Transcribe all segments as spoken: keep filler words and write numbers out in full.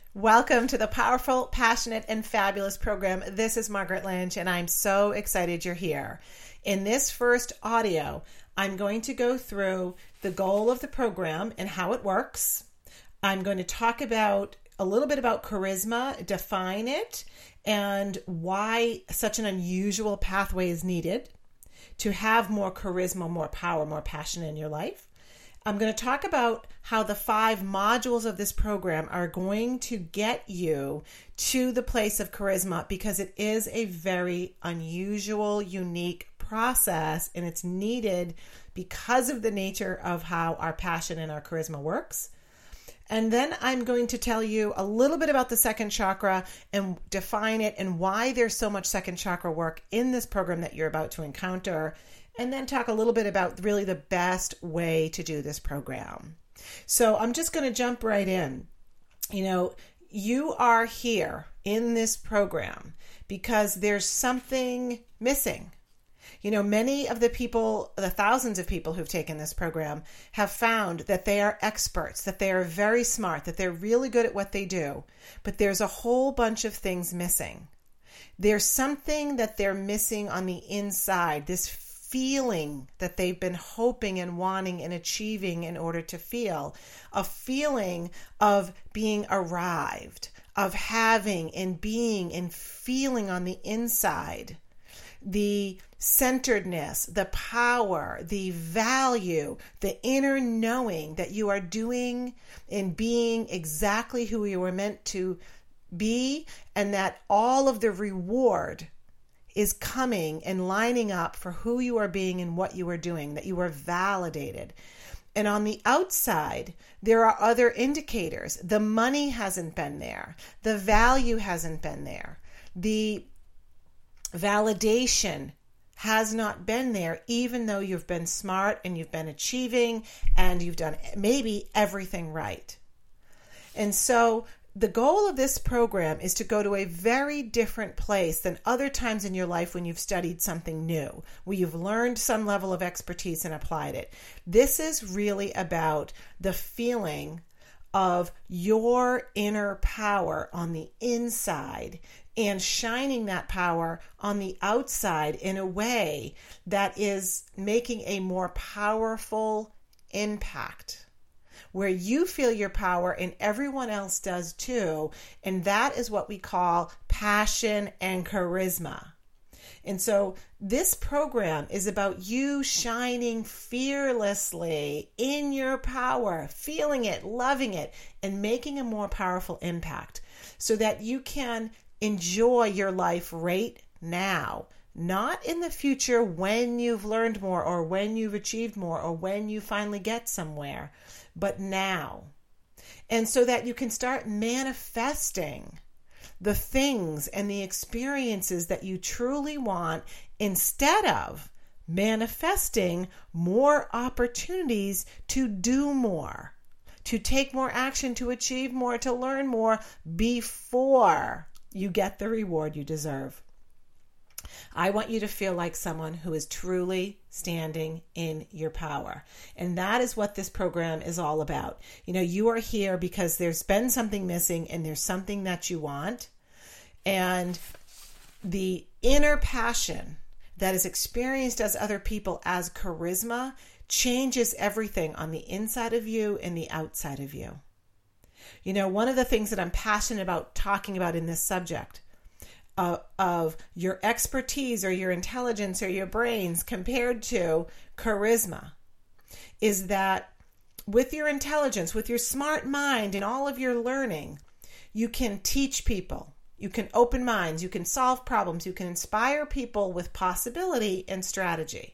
Welcome to the Powerful, Passionate, and Fabulous program. This is Margaret Lynch, and I'm so excited you're here. In this first audio, I'm going to go through the goal of the program and how it works. I'm going to talk about a little bit about charisma, define it, and why such an unusual pathway is needed to have more charisma, more power, more passion in your life. I'm going to talk about how the five modules of this program are going to get you to the place of charisma, because it is a very unusual, unique process, and it's needed because of the nature of how our passion and our charisma works. And then I'm going to tell you a little bit about the second chakra and define it and why there's so much second chakra work in this program that you're about to encounter. And then talk a little bit about really the best way to do this program. So I'm just going to jump right in. You know, you are here in this program because there's something missing. You know, many of the people, the thousands of people who've taken this program have found that they are experts, that they are very smart, that they're really good at what they do, but there's a whole bunch of things missing. There's something that they're missing on the inside, this feeling that they've been hoping and wanting and achieving in order to feel, a feeling of being arrived, of having and being and feeling on the inside, the centeredness, the power, the value, the inner knowing that you are doing and being exactly who you were meant to be, and that all of the reward is coming and lining up for who you are being and what you are doing, that you are validated. And on the outside, there are other indicators. The money hasn't been there. The value hasn't been there. The validation has not been there, even though you've been smart and you've been achieving and you've done maybe everything right. And so the goal of this program is to go to a very different place than other times in your life when you've studied something new, where you've learned some level of expertise and applied it. This is really about the feeling of your inner power on the inside and shining that power on the outside in a way that is making a more powerful impact, where you feel your power and everyone else does too. And that is what we call passion and charisma. And so this program is about you shining fearlessly in your power, feeling it, loving it, and making a more powerful impact so that you can enjoy your life right now, not in the future when you've learned more or when you've achieved more or when you finally get somewhere, but now. And so that you can start manifesting the things and the experiences that you truly want, instead of manifesting more opportunities to do more, to take more action, to achieve more, to learn more before you get the reward you deserve. I want you to feel like someone who is truly standing in your power. And that is what this program is all about. You know, you are here because there's been something missing and there's something that you want. And the inner passion that is experienced as other people as charisma changes everything on the inside of you and the outside of you. You know, one of the things that I'm passionate about talking about in this subject uh, of your expertise or your intelligence or your brains compared to charisma is that with your intelligence, with your smart mind and all of your learning, you can teach people, you can open minds, you can solve problems, you can inspire people with possibility and strategy.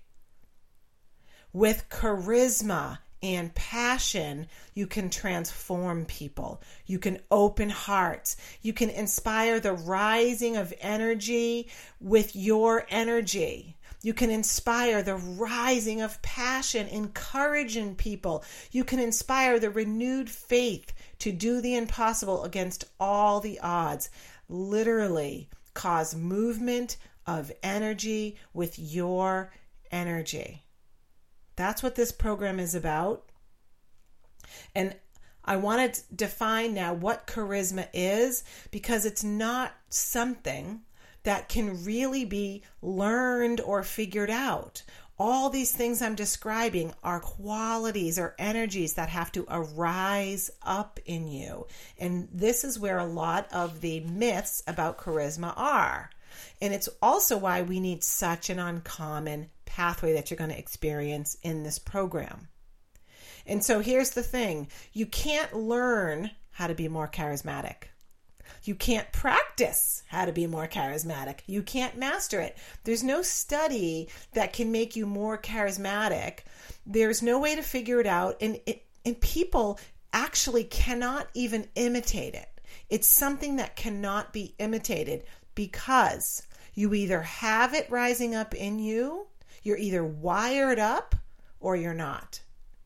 With charisma and passion, you can transform people. You can open hearts. You can inspire the rising of energy with your energy. You can inspire the rising of passion, encouraging people. You can inspire the renewed faith to do the impossible against all the odds. Literally cause movement of energy with your energy. That's what this program is about. And I want to define now what charisma is, because it's not something that can really be learned or figured out. All these things I'm describing are qualities or energies that have to arise up in you. And this is where a lot of the myths about charisma are. And it's also why we need such an uncommon pathway that you're going to experience in this program. And so here's the thing. You can't learn how to be more charismatic. You can't practice how to be more charismatic. You can't master it. There's no study that can make you more charismatic. There's no way to figure it out. And, it, and people actually cannot even imitate it. It's something that cannot be imitated because you either have it rising up in you, you're either wired up, or you're not.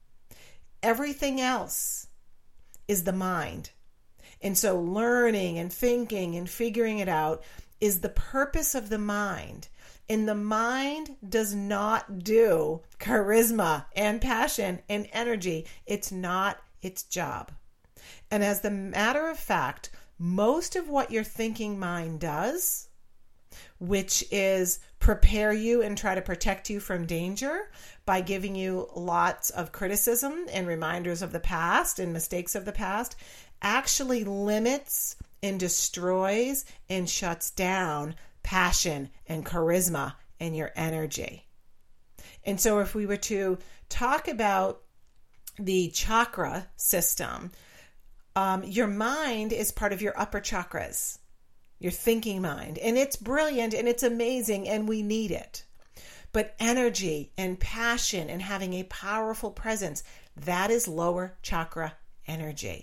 Everything else is the mind. And so learning and thinking and figuring it out is the purpose of the mind. And the mind does not do charisma and passion and energy. It's not its job. And as the matter of fact, most of what your thinking mind does, which is prepare you and try to protect you from danger by giving you lots of criticism and reminders of the past and mistakes of the past, actually limits and destroys and shuts down passion and charisma and your energy. And so if we were to talk about the chakra system, um, your mind is part of your upper chakras, your thinking mind. And it's brilliant and it's amazing and we need it. But energy and passion and having a powerful presence, that is lower chakra energy.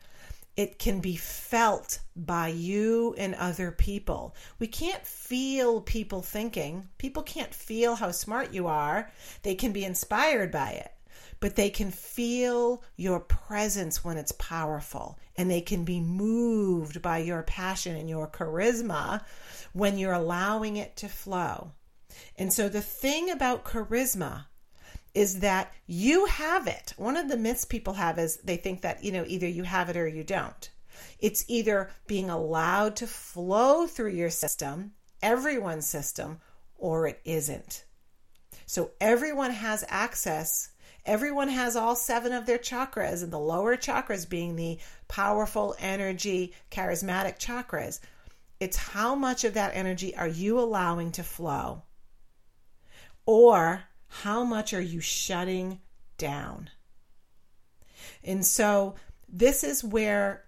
It can be felt by you and other people. We can't feel people thinking. People can't feel how smart you are. They can be inspired by it, but they can feel your presence when it's powerful, and they can be moved by your passion and your charisma when you're allowing it to flow. And so the thing about charisma is that you have it. One of the myths people have is they think that, you know, either you have it or you don't. It's either being allowed to flow through your system, everyone's system, or it isn't. So everyone has access. Everyone has all seven of their chakras, and the lower chakras being the powerful energy, charismatic chakras. It's how much of that energy are you allowing to flow? Or how much are you shutting down? And so this is where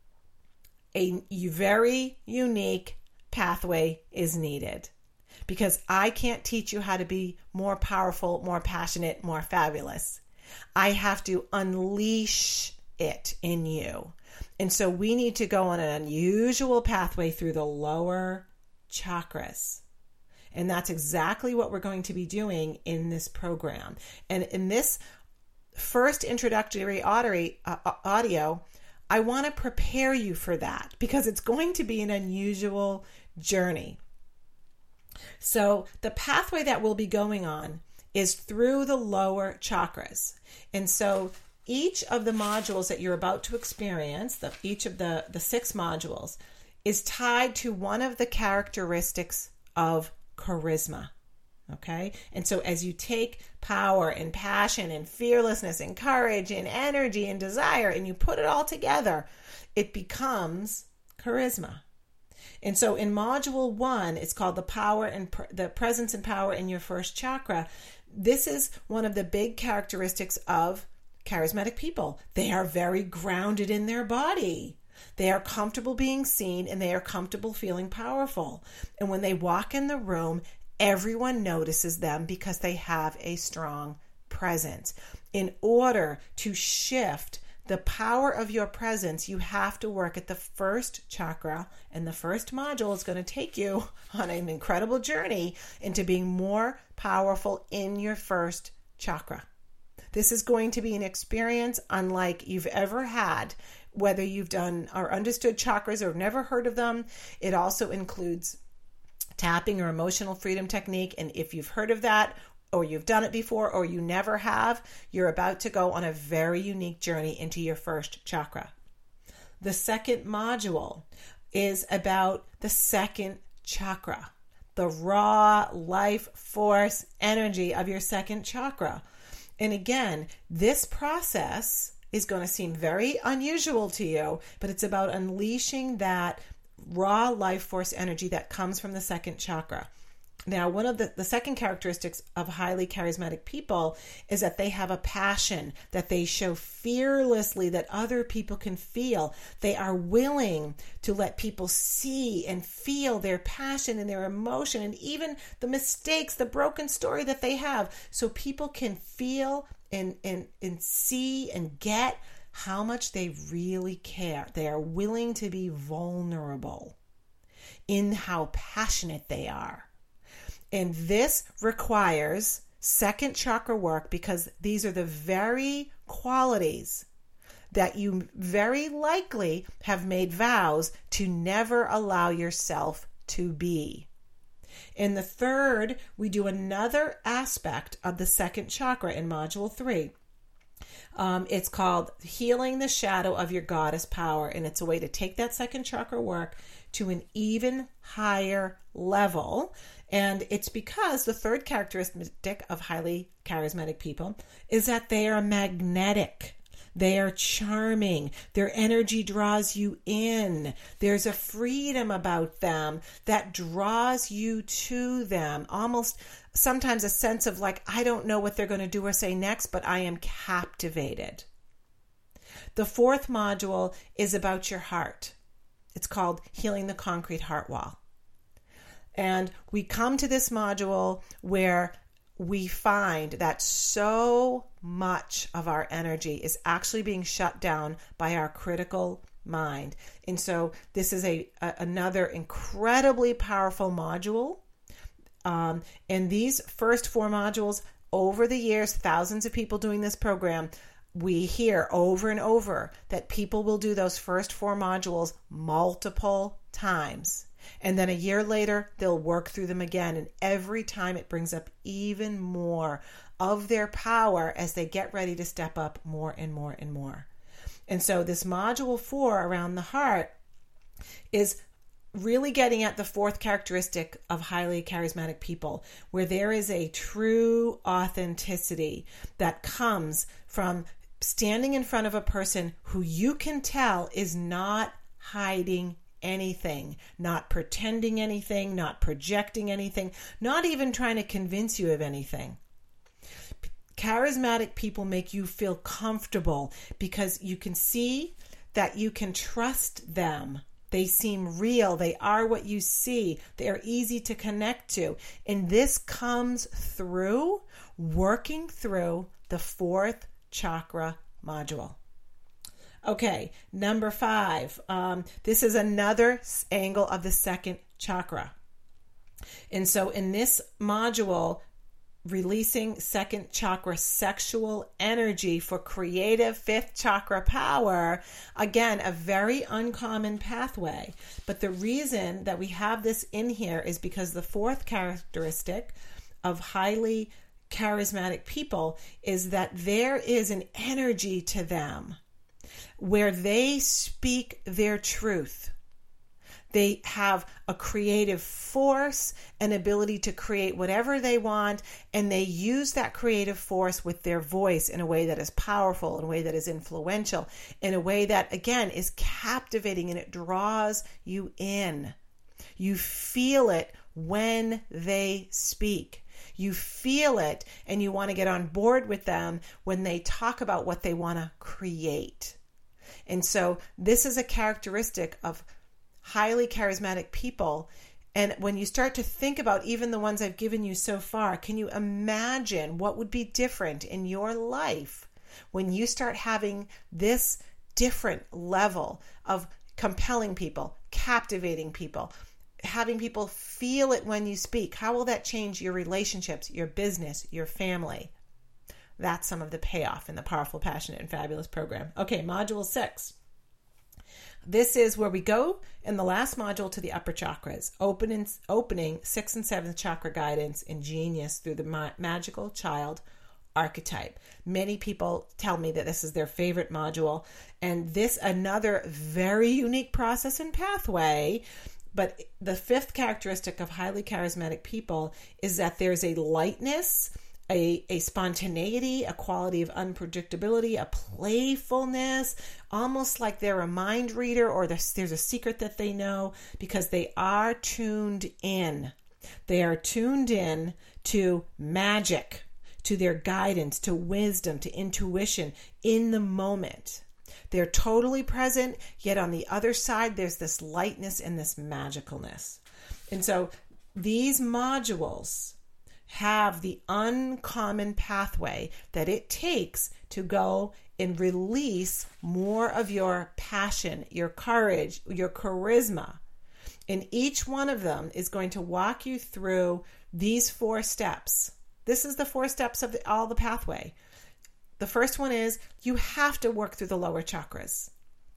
a very unique pathway is needed, because I can't teach you how to be more powerful, more passionate, more fabulous. I have to unleash it in you. And so we need to go on an unusual pathway through the lower chakras. And that's exactly what we're going to be doing in this program. And in this first introductory audio, I want to prepare you for that because it's going to be an unusual journey. So the pathway that we'll be going on is through the lower chakras. And so each of the modules that you're about to experience, the, each of the, the six modules, is tied to one of the characteristics of charisma. Okay? And so as you take power and passion and fearlessness and courage and energy and desire and you put it all together, it becomes charisma. And so in module one, it's called the power and pr- the presence and power in your first chakra. This is one of the big characteristics of charismatic people. They are very grounded in their body. They are comfortable being seen and they are comfortable feeling powerful. And when they walk in the room, everyone notices them because they have a strong presence. In order to shift the power of your presence, you have to work at the first chakra, and the first module is going to take you on an incredible journey into being more powerful in your first chakra. This is going to be an experience unlike you've ever had, whether you've done or understood chakras or never heard of them. It also includes tapping or emotional freedom technique. And if you've heard of that, or you've done it before, or you never have, you're about to go on a very unique journey into your first chakra. The second module is about the second chakra, the raw life force energy of your second chakra. And again, this process is going to seem very unusual to you, but it's about unleashing that raw life force energy that comes from the second chakra. Now, one of the, the second characteristics of highly charismatic people is that they have a passion that they show fearlessly that other people can feel. They are willing to let people see and feel their passion and their emotion and even the mistakes, the broken story that they have, so people can feel and, and, and see and get how much they really care. They are willing to be vulnerable in how passionate they are. And this requires second chakra work because these are the very qualities that you very likely have made vows to never allow yourself to be. In the third, we do another aspect of the second chakra in module three. Um, it's called Healing the Shadow of Your Goddess Power, and it's a way to take that second chakra work to an even higher level. And it's because the third characteristic of highly charismatic people is that they are magnetic. They are charming. Their energy draws you in. There's a freedom about them that draws you to them. Almost sometimes a sense of like, I don't know what they're going to do or say next, but I am captivated. The fourth module is about your heart. It's called Healing the Concrete Heart Wall. And we come to this module where we find that so much of our energy is actually being shut down by our critical mind. And so this is a, a another incredibly powerful module. Um, and these first four modules, over the years, thousands of people doing this program, we hear over and over that people will do those first four modules multiple times. And then a year later, they'll work through them again. And every time it brings up even more of their power as they get ready to step up more and more and more. And so this module four around the heart is really getting at the fourth characteristic of highly charismatic people, where there is a true authenticity that comes from standing in front of a person who you can tell is not hiding anything, not pretending anything, not projecting anything, not even trying to convince you of anything. Charismatic people make you feel comfortable because you can see that you can trust them. They seem real. They are what you see. They are easy to connect to. And this comes through working through the fourth chakra module. Okay, number five. Um, this is another angle of the second chakra. And so in this module, releasing second chakra sexual energy for creative fifth chakra power, again, a very uncommon pathway. But the reason that we have this in here is because the fourth characteristic of highly charismatic people is that there is an energy to them where they speak their truth. They have a creative force, an ability to create whatever they want, and they use that creative force with their voice in a way that is powerful, in a way that is influential, in a way that, again, is captivating, and it draws you in. You feel it when they speak. You feel it, and you want to get on board with them when they talk about what they want to create. And so this is a characteristic of highly charismatic people. And when you start to think about even the ones I've given you so far, can you imagine what would be different in your life when you start having this different level of compelling people, captivating people, having people feel it when you speak? How will that change your relationships, your business, your family? That's some of the payoff in the Powerful, Passionate, and Fabulous program. Okay, module six. This is where we go in the last module to the upper chakras, opening, opening sixth and seventh chakra guidance and genius through the ma- magical child archetype. Many people tell me that this is their favorite module, and this another very unique process and pathway. But the fifth characteristic of highly charismatic people is that there's a lightness, a, a spontaneity, a quality of unpredictability, a playfulness, almost like they're a mind reader, or there's, there's a secret that they know, because they are tuned in. They are tuned in to magic, to their guidance, to wisdom, to intuition in the moment. They're totally present, yet on the other side, there's this lightness and this magicalness. And so these modules have the uncommon pathway that it takes to go and release more of your passion, your courage, your charisma. And each one of them is going to walk you through these four steps. This is the four steps of the, all the pathway. The first one is you have to work through the lower chakras.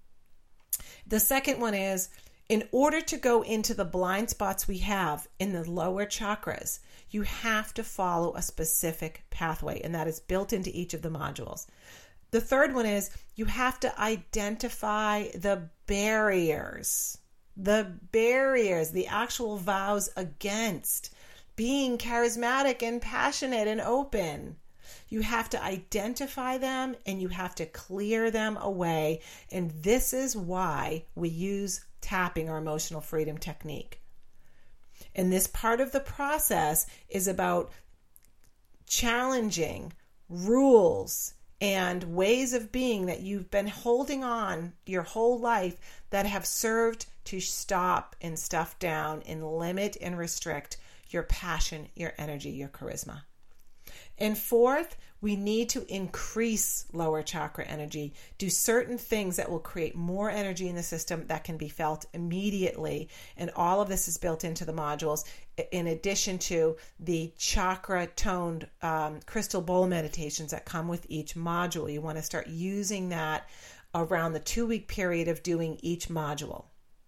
The second one is, in order to go into the blind spots we have in the lower chakras, you have to follow a specific pathway, and that is built into each of the modules. The third one is you have to identify the barriers, the barriers, the actual vows against being charismatic and passionate and open. You have to identify them and you have to clear them away. And this is why we use tapping, or emotional freedom technique. And this part of the process is about challenging rules and ways of being that you've been holding on your whole life that have served to stop and stuff down and limit and restrict your passion, your energy, your charisma. And fourth, we need to increase lower chakra energy, do certain things that will create more energy in the system that can be felt immediately. And all of this is built into the modules, in addition to the chakra toned um, crystal bowl meditations that come with each module. You want to start using that around the two week period of doing each module.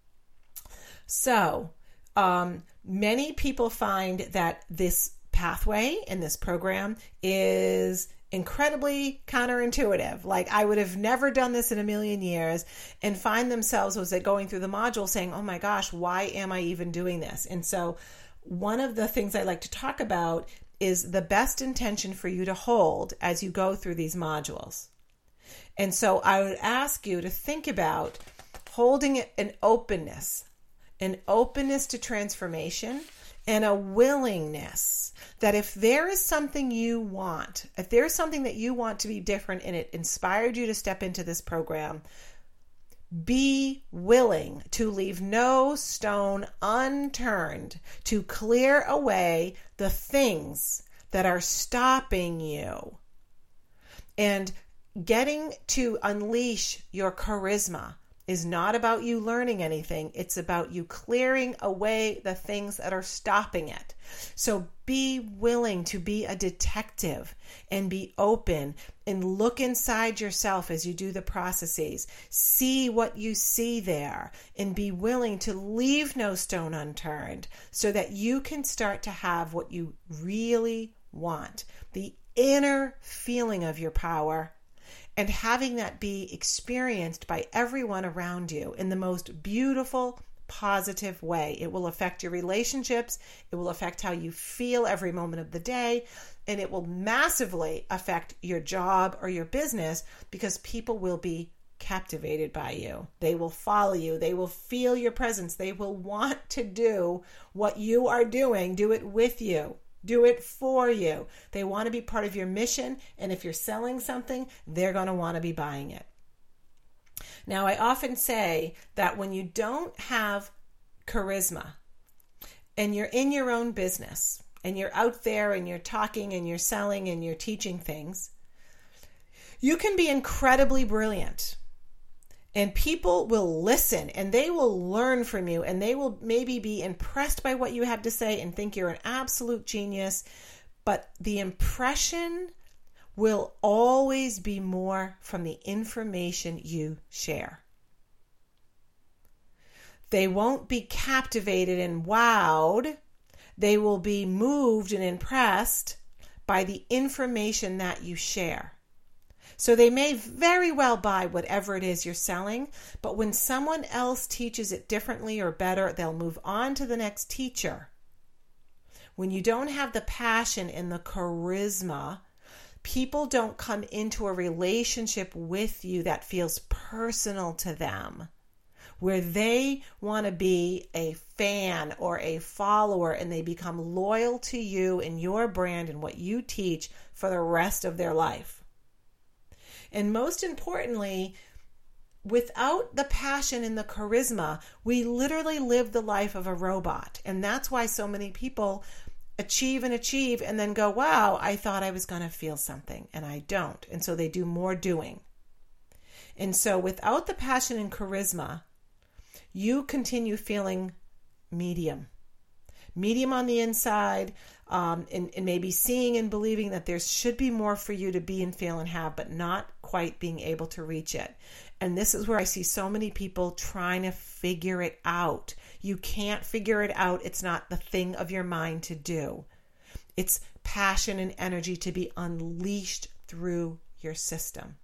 So um, many people find that this pathway in this program is incredibly counterintuitive. Like, I would have never done this in a million years, and find themselves as they're going through the module saying, oh my gosh, why am I even doing this? And so one of the things I like to talk about is the best intention for you to hold as you go through these modules. And so I would ask you to think about holding an openness, an openness to transformation, and a willingness that if there is something you want, if there's something that you want to be different and it inspired you to step into this program, be willing to leave no stone unturned to clear away the things that are stopping you. And getting to unleash your charisma is not about you learning anything. It's about you clearing away the things that are stopping it. So be willing to be a detective and be open and look inside yourself as you do the processes. See what you see there and be willing to leave no stone unturned so that you can start to have what you really want, the inner feeling of your power, and having that be experienced by everyone around you in the most beautiful, positive way. It will affect your relationships. It will affect how you feel every moment of the day. And it will massively affect your job or your business because people will be captivated by you. They will follow you. They will feel your presence. They will want to do what you are doing, do it with you. Do it for you. They want to be part of your mission. And if you're selling something, they're going to want to be buying it. Now, I often say that when you don't have charisma and you're in your own business and you're out there and you're talking and you're selling and you're teaching things, you can be incredibly brilliant. And people will listen and they will learn from you and they will maybe be impressed by what you have to say and think you're an absolute genius. But the impression will always be more from the information you share. They won't be captivated and wowed. They will be moved and impressed by the information that you share. So they may very well buy whatever it is you're selling, but when someone else teaches it differently or better, they'll move on to the next teacher. When you don't have the passion and the charisma, people don't come into a relationship with you that feels personal to them, where they want to be a fan or a follower and they become loyal to you and your brand and what you teach for the rest of their life. And most importantly, without the passion and the charisma, we literally live the life of a robot. And that's why so many people achieve and achieve and then go, wow, I thought I was going to feel something and I don't. And so they do more doing. And so without the passion and charisma, you continue feeling medium. Medium on the inside, um, and, and maybe seeing and believing that there should be more for you to be and feel and have, but not quite being able to reach it. And this is where I see so many people trying to figure it out. You can't figure it out. It's not the thing of your mind to do. It's passion and energy to be unleashed through your system.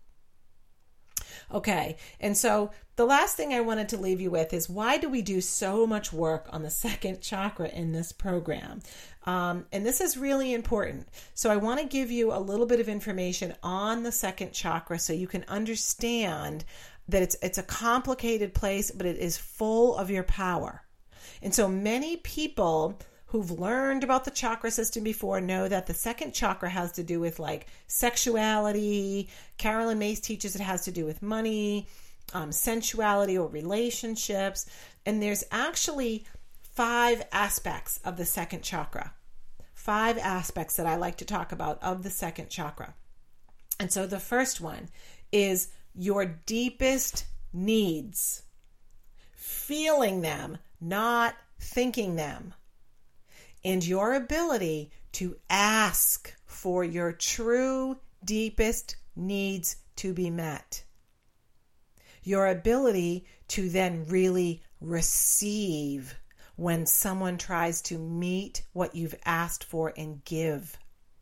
Okay, and so the last thing I wanted to leave you with is, why do we do so much work on the second chakra in this program? Um, and this is really important. So I want to give you a little bit of information on the second chakra so you can understand that it's it's a complicated place, but it is full of your power. And so many people who've learned about the chakra system before know that the second chakra has to do with like sexuality. Carolyn Myss teaches it has to do with money, um, sensuality, or relationships. And there's actually five aspects of the second chakra. Five aspects that I like to talk about of the second chakra. And so the first one is your deepest needs. Feeling them, not thinking them. And your ability to ask for your true, deepest needs to be met. Your ability to then really receive when someone tries to meet what you've asked for and give.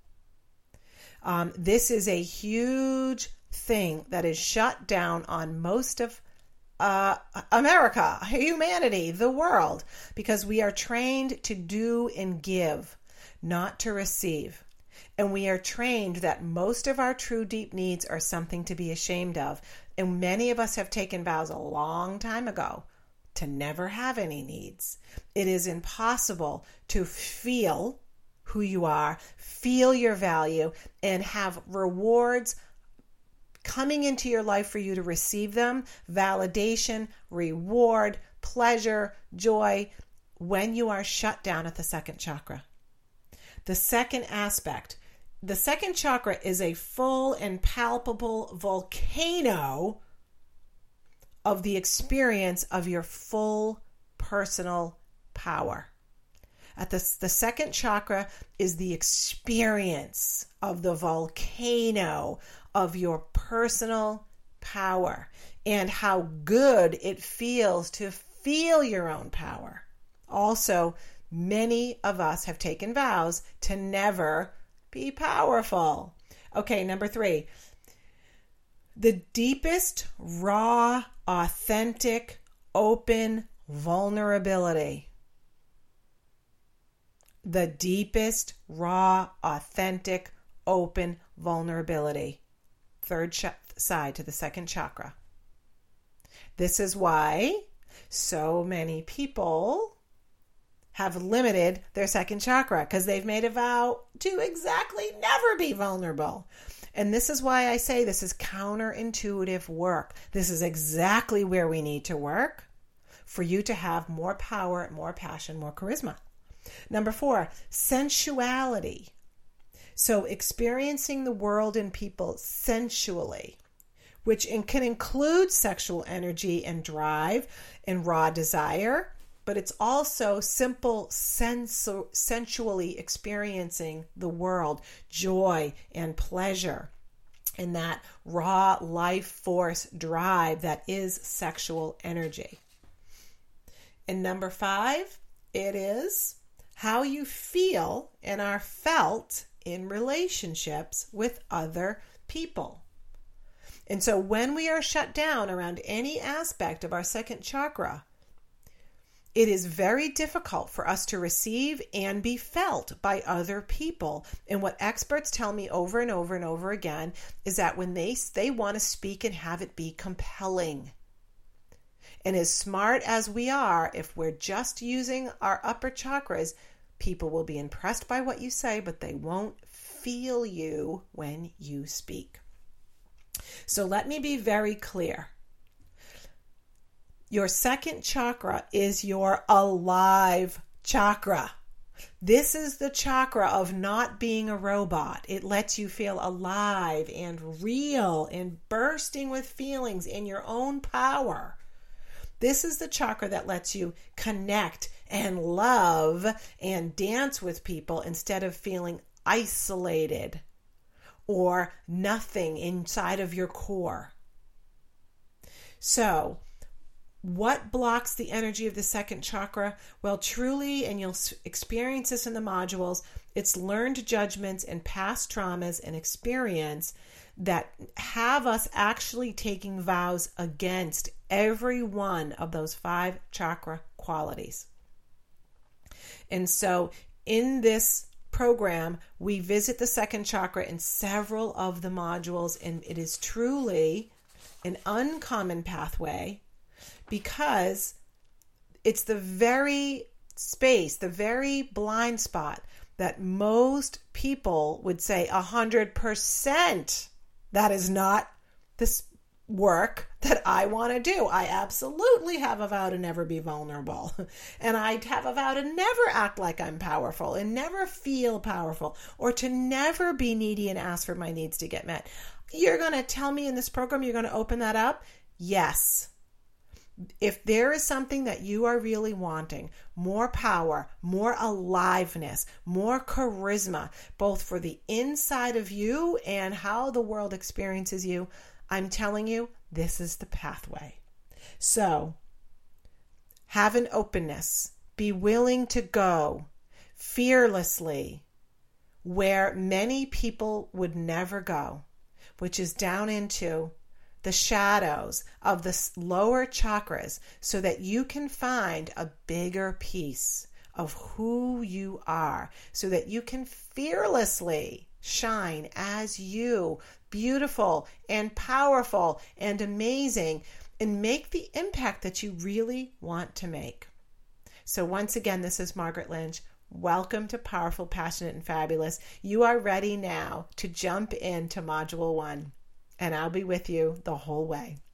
Um, this is a huge thing that is shut down on most of Uh, America, humanity, the world, because we are trained to do and give, not to receive. And we are trained that most of our true deep needs are something to be ashamed of. And many of us have taken vows a long time ago to never have any needs. It is impossible to feel who you are, feel your value, and have rewards coming into your life for you to receive them, validation, reward, pleasure, joy, when you are shut down at the second chakra. The second aspect, the second chakra is a full and palpable volcano of the experience of your full personal power. At the, the second chakra is the experience of the volcano of your personal power and how good it feels to feel your own power. Also, many of us have taken vows to never be powerful. Okay, number three. The deepest, raw, authentic, open vulnerability. The deepest, raw, authentic, open vulnerability. Third ch- side to the second chakra. This is why so many people have limited their second chakra, because they've made a vow to exactly never be vulnerable. And this is why I say this is counterintuitive work. This is exactly where we need to work for you to have more power, more passion, more charisma. Number four, sensuality. So experiencing the world and people sensually, which in, can include sexual energy and drive and raw desire, but it's also simple sensu- sensually experiencing the world, joy and pleasure, and that raw life force drive that is sexual energy. And number five, it is how you feel and are felt in relationships with other people. And so when we are shut down around any aspect of our second chakra, it is very difficult for us to receive and be felt by other people. And what experts tell me over and over and over again is that when they, they want to speak and have it be compelling. And as smart as we are, if we're just using our upper chakras, people will be impressed by what you say, but they won't feel you when you speak. So let me be very clear. Your second chakra is your alive chakra. This is the chakra of not being a robot. It lets you feel alive and real and bursting with feelings in your own power. This is the chakra that lets you connect and love and dance with people instead of feeling isolated or nothing inside of your core. So, what blocks the energy of the second chakra? Well, truly, and you'll experience this in the modules, it's learned judgments and past traumas and experience that have us actually taking vows against every one of those five chakra qualities. And so in this program, we visit the second chakra in several of the modules, and it is truly an uncommon pathway because it's the very space, the very blind spot that most people would say one hundred percent that is not this work that I want to do. I absolutely have a vow to never be vulnerable. And I have a vow to never act like I'm powerful and never feel powerful or to never be needy and ask for my needs to get met. You're going to tell me in this program you're going to open that up? Yes. If there is something that you are really wanting, more power, more aliveness, more charisma, both for the inside of you and how the world experiences you, I'm telling you, this is the pathway. So, have an openness. Be willing to go fearlessly where many people would never go, which is down into the shadows of the lower chakras so that you can find a bigger piece of who you are, so that you can fearlessly shine as you, beautiful and powerful and amazing, and make the impact that you really want to make. So once again, this is Margaret Lynch. Welcome to Powerful, Passionate, and Fabulous. You are ready now to jump into Module one, and I'll be with you the whole way.